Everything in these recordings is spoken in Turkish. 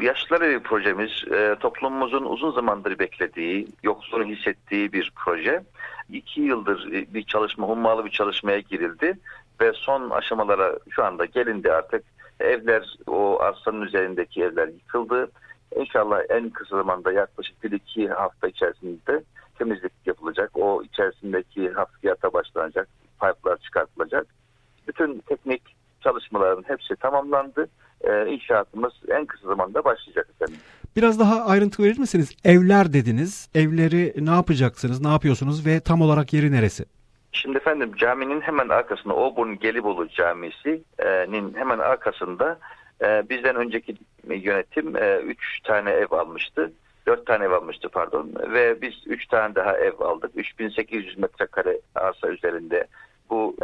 Yaşlılar Evi projemiz toplumumuzun uzun zamandır beklediği, yoksulluğunu hissettiği bir proje. 2 yıldır bir çalışma, hummalı bir çalışmaya girildi ve son aşamalara şu anda gelindi artık. Evler, o arsanın üzerindeki evler yıkıldı. İnşallah en kısa zamanda yaklaşık 1-2 hafta içerisinde temizlik yapılacak. O içerisindeki hafriyata başlanacak, pipe'lar çıkartılacak. Bütün teknik çalışmaların hepsi tamamlandı. İnşaatımız en kısa zamanda başlayacak efendim. Biraz daha ayrıntı verir misiniz? Evler dediniz. Evleri ne yapacaksınız, ne yapıyorsunuz ve tam olarak yeri neresi? Şimdi efendim caminin hemen arkasında Auburn Gelibolu Camisi'nin hemen arkasında bizden önceki yönetim 3 tane ev almıştı. 4 tane ev almıştı pardon ve biz 3 tane daha ev aldık. 3800 metrekare arsa üzerinde bu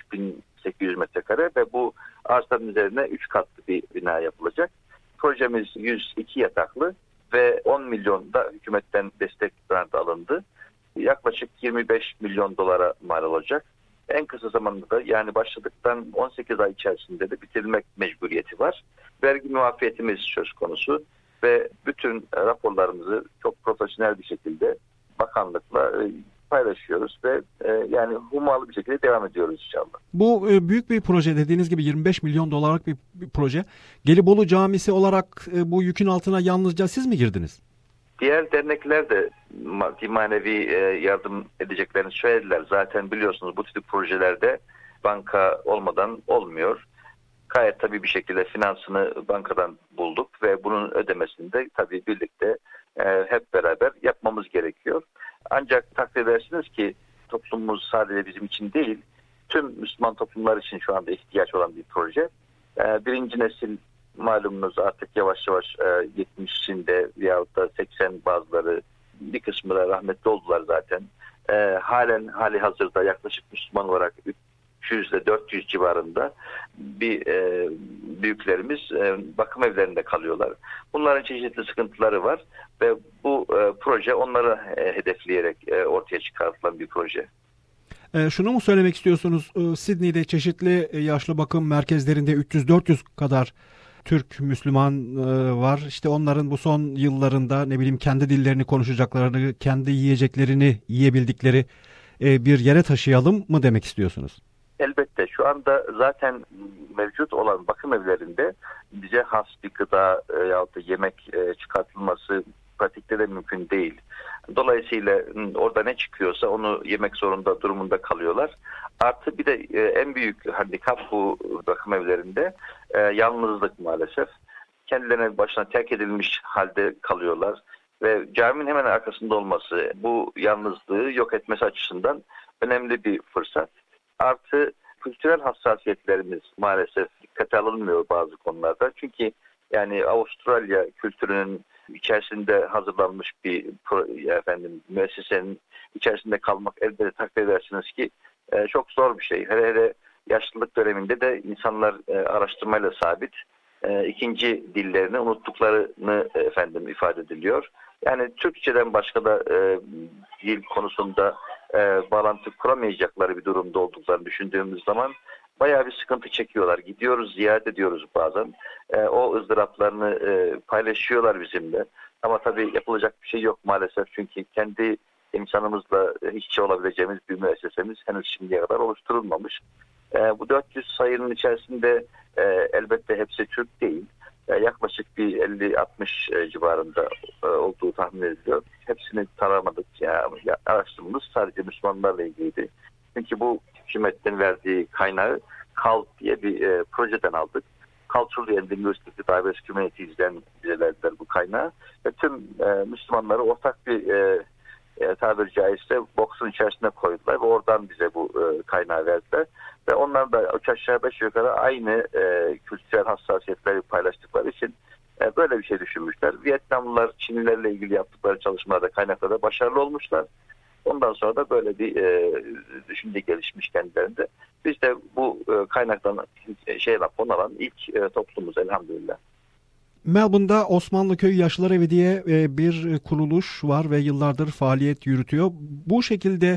3800 metrekare ve bu arsanın üzerine 3 katlı bir bina yapılacak. Projemiz 102 yataklı ve 10 milyon da hükümetten destek grantı alındı. Yaklaşık 25 milyon dolara mal olacak. En kısa zamanda da yani başladıktan 18 ay içerisinde de bitirmek mecburiyeti var. Vergi muafiyetimiz söz konusu ve bütün raporlarımızı çok profesyonel bir şekilde bakanlıkla paylaşıyoruz ve yani hummalı bir şekilde devam ediyoruz inşallah. Bu büyük bir proje, dediğiniz gibi 25 milyon dolarlık bir proje. Gelibolu Camisi olarak bu yükün altına yalnızca siz mi girdiniz? Diğer dernekler de maddi manevi yardım edeceklerini söylediler. Zaten biliyorsunuz bu tip projelerde banka olmadan olmuyor. Gayet tabii bir şekilde finansını bankadan bulduk ve bunun ödemesini de tabii birlikte hep beraber yapmamız gerekiyor. Ancak takdir edersiniz ki toplumumuz sadece bizim için değil, tüm Müslüman toplumlar için şu anda ihtiyaç olan bir proje. Birinci nesil malumunuz artık yavaş yavaş 70'inde veyahut da 80 bazıları bir kısmı da rahmetli oldular zaten. Halen hali hazırda yaklaşık Müslüman olarak 300 ile 400 civarında bir büyüklerimiz bakım evlerinde kalıyorlar. Bunların çeşitli sıkıntıları var ve bu proje onları hedefleyerek ortaya çıkartılan bir proje. Şunu mu söylemek istiyorsunuz? Sydney'de çeşitli yaşlı bakım merkezlerinde 300-400 kadar Türk Müslüman var. İşte onların bu son yıllarında kendi dillerini konuşacaklarını, kendi yiyeceklerini yiyebildikleri bir yere taşıyalım mı demek istiyorsunuz? Elbette şu anda zaten mevcut olan bakım evlerinde bize has bir gıda yahut da yemek çıkartılması pratikte de mümkün değil. Dolayısıyla orada ne çıkıyorsa onu yemek zorunda durumunda kalıyorlar. Artı bir de en büyük handikap bu bakım evlerinde yalnızlık maalesef. Kendilerine başına terk edilmiş halde kalıyorlar ve caminin hemen arkasında olması bu yalnızlığı yok etmesi açısından önemli bir fırsat. Artı kültürel hassasiyetlerimiz maalesef dikkate alınmıyor bazı konularda. Çünkü yani Avustralya kültürünün içerisinde hazırlanmış bir müessesenin içerisinde kalmak elbette takdir edersiniz ki çok zor bir şey. Hele yaşlılık döneminde de insanlar araştırmayla sabit ikinci dillerini unuttuklarını ifade ediliyor. Yani Türkçeden başka da dil konusunda bağlantı kuramayacakları bir durumda olduklarını düşündüğümüz zaman bayağı bir sıkıntı çekiyorlar. Gidiyoruz, ziyaret ediyoruz bazen. O ızdıraplarını paylaşıyorlar bizimle. Ama tabii yapılacak bir şey yok maalesef. Çünkü kendi insanımızla hiç olabileceğimiz bir müessesemiz henüz şimdiye kadar oluşturulmamış. Bu 400 sayının içerisinde elbette hepsi Türk değil. Yaklaşık bir 50-60 civarında olduğu tahmin ediliyor. Hepsini taramadık. Araştırmamız sadece Müslümanlarla ilgiliydi. Çünkü bu hükümetin verdiği kaynağı CALD diye bir projeden aldık. Cultural and Linguistic Diverse Communities'den bize verdiler bu kaynağı. Ve tüm Müslümanları ortak bir tabiri caizse boksun içerisine koydular ve oradan bize bu kaynağı verdiler. Ve onlar da üç aşağı beş yukarı aynı kültürel hassasiyetleri paylaştıkları için böyle bir şey düşünmüşler. Vietnamlılar Çinlilerle ilgili yaptıkları çalışmalarda kaynaklarda başarılı olmuşlar. Ondan sonra da böyle bir düşünce gelişmiş kendilerinde. Biz de bu kaynaktan fon alan ilk toplumuz elhamdülillah. Melbourne'da Osmanlı Köyü Yaşlılar Evi diye bir kuruluş var ve yıllardır faaliyet yürütüyor. Bu şekilde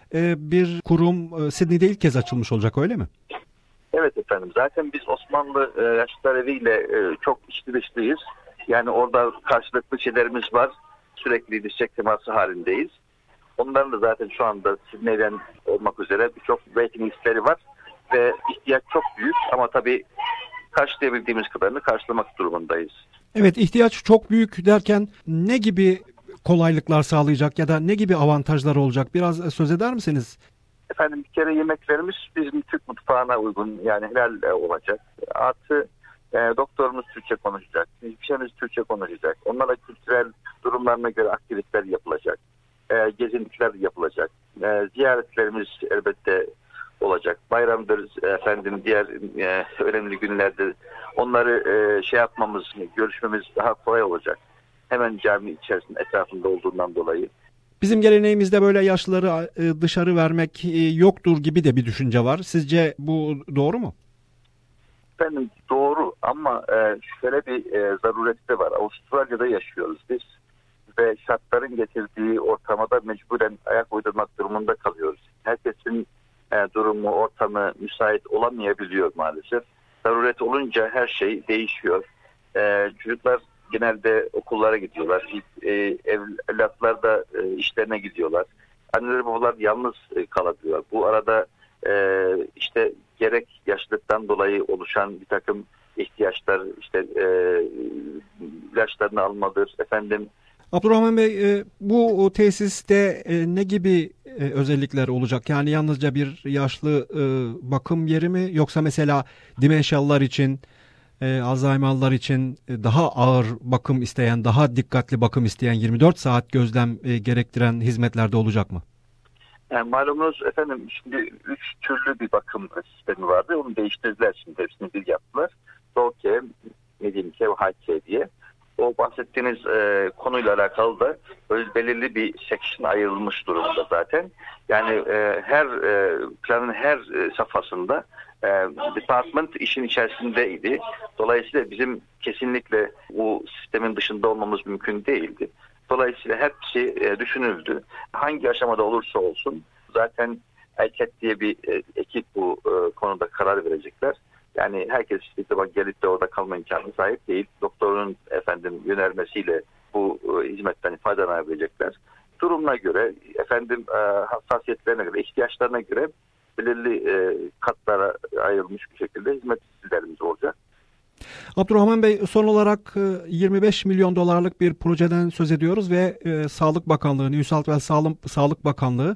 bir kurum Sydney'de ilk kez açılmış olacak, öyle mi? Evet efendim. Zaten biz Osmanlı Yaşlılar Evi ile çok içli dışlıyız. Yani orada karşılıklı şeylerimiz var. Sürekli dirsek teması halindeyiz. Onların da zaten şu anda Sydney'den olmak üzere birçok waiting listleri var ve ihtiyaç çok büyük ama tabii karşılayabildiğimiz kadarını karşılamak durumundayız. Evet, ihtiyaç çok büyük derken ne gibi kolaylıklar sağlayacak ya da ne gibi avantajlar olacak? Biraz söz eder misiniz? Efendim, bir kere yemeklerimiz bizim Türk mutfağına uygun, yani helal olacak. Artı doktorumuz Türkçe konuşacak, hemşiremiz Türkçe konuşacak. Onlara kültürel durumlarına göre aktiviteler yapılacak, gezintiler yapılacak, ziyaretlerimiz elbette olacak. Bayramdır efendim, diğer önemli günlerde onları yapmamız, görüşmemiz daha kolay olacak. Hemen cami içerisinde, etrafında olduğundan dolayı. Bizim geleneğimizde böyle yaşlıları dışarı vermek yoktur gibi de bir düşünce var. Sizce bu doğru mu? Efendim, doğru ama şöyle bir zarureti de var. Avustralya'da yaşıyoruz biz ve şartların getirdiği ortama da mecburen ayak uydurmak durumunda kalıyoruz. Herkesin durumu, ortamı müsait olamayabiliyor maalesef. Zaruret olunca her şey değişiyor. Çocuklar genelde okullara gidiyorlar. Evlatlar da işlerine gidiyorlar. Anneler babalar yalnız kalabiliyor. Bu arada işte gerek yaşlılıktan dolayı oluşan bir takım ihtiyaçlar, işte ilaçlarını almadır, efendim. Abdurrahman Bey, bu tesiste ne gibi özellikler olacak? Yani yalnızca bir yaşlı bakım yeri mi? Yoksa mesela dimensyalılar için, Alzheimer'lar için daha ağır bakım isteyen, daha dikkatli bakım isteyen 24 saat gözlem gerektiren hizmetlerde olacak mı? Yani malumunuz efendim, şimdi 3 türlü bir bakım sistemi vardı. Onu değiştirdiler şimdi. Hepsini bir yaptılar. Low-Care, Medium-Care, High-Care diye. O bahsettiğiniz konuyla alakalı da belirli bir section ayrılmış durumda zaten. Yani her planın her safhasında department işin içerisindeydi. Dolayısıyla bizim kesinlikle bu sistemin dışında olmamız mümkün değildi. Dolayısıyla hepsi düşünüldü. Hangi aşamada olursa olsun zaten ELKET diye bir ekip bu konuda karar verecekler. Yani herkes istediği zaman gelip de orada kalma imkanına sahip değil. Doktorun yönelmesiyle bu hizmetten faydalanabilecekler. Durumuna göre, hassasiyetlerine göre, ihtiyaçlarına göre belirli katlara ayrılmış bir şekilde hizmetlerimiz olacak. Abdurrahman Bey, son olarak 25 milyon dolarlık bir projeden söz ediyoruz ve Sağlık Bakanlığı, New South Wales Sağlık Bakanlığı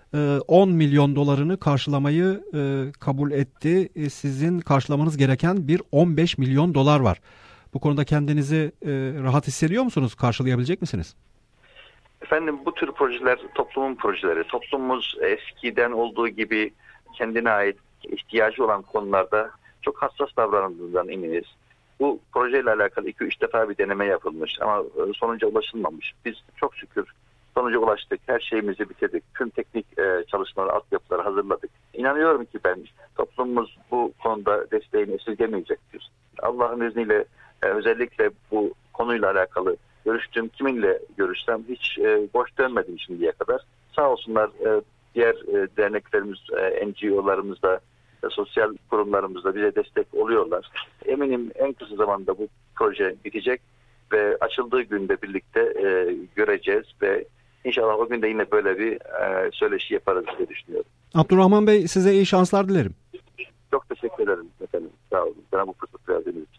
10 milyon dolarını karşılamayı kabul etti. Sizin karşılamanız gereken bir 15 milyon dolar var. Bu konuda kendinizi rahat hissediyor musunuz? Karşılayabilecek misiniz? Efendim, bu tür projeler toplumun projeleri. Toplumumuz eskiden olduğu gibi kendine ait ihtiyacı olan konularda çok hassas davrandığından eminiz. Bu projeyle alakalı 2-3 defa bir deneme yapılmış ama sonuca ulaşılmamış. Biz çok şükür sonuca ulaştık. Her şeyimizi bitirdik. Tüm teknik çalışmaları, altyapıları hazırladık. İnanıyorum ki toplumumuz bu konuda desteğini esirgemeyecektir. Allah'ın izniyle özellikle bu konuyla alakalı kiminle görüşsem hiç boş dönmedim şimdiye kadar. Sağ olsunlar diğer derneklerimiz, NGO'larımız da, sosyal kurumlarımız da bize destek oluyorlar. Eminim en kısa zamanda bu proje bitecek ve açıldığı günde birlikte göreceğiz ve İnşallah o gün de yine böyle bir söyleşi yaparız diye düşünüyorum. Abdurrahman Bey, size iyi şanslar dilerim. Çok teşekkür ederim efendim. Sağ olun. Bana bu fırsatı verdiğiniz için.